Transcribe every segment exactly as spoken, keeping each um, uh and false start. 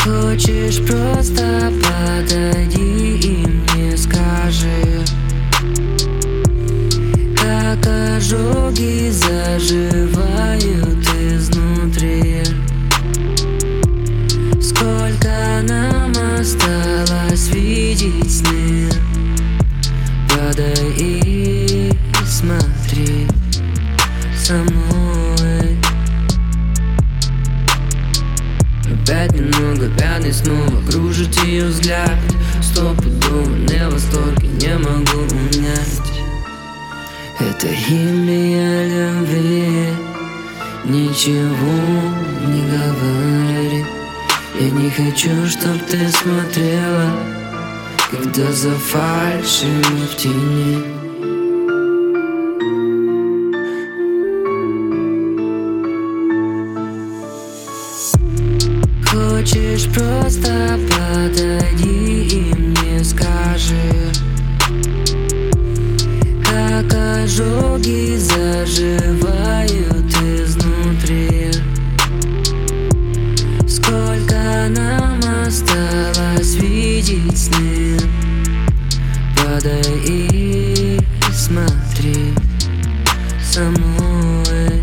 Хочешь, просто подойди и мне скажи, как ожоги заживают изнутри. Сколько нам осталось видеть сны? Падай и смотри со мной. Опять немного пьяный, снова кружит ее взгляд. Стопудовые восторги не могу унять. Это химия любви, ничего не говори. Я не хочу, чтоб ты смотрела, когда за фальшью в тени. Хочешь, просто подойди и мне скажи, как ожоги заживают изнутри. Сколько нам осталось видеть сны? Падай и смотри со мной.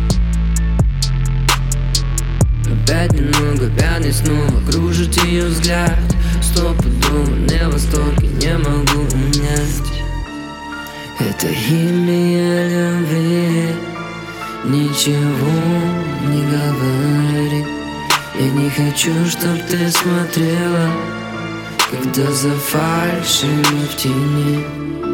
Опять немного пьяный, снова кружит ее взгляд. Стопудовые восторги не могу унять. Это химия любви, ничего не говори. Я не хочу, чтоб ты смотрела, когда за фальшью в тени.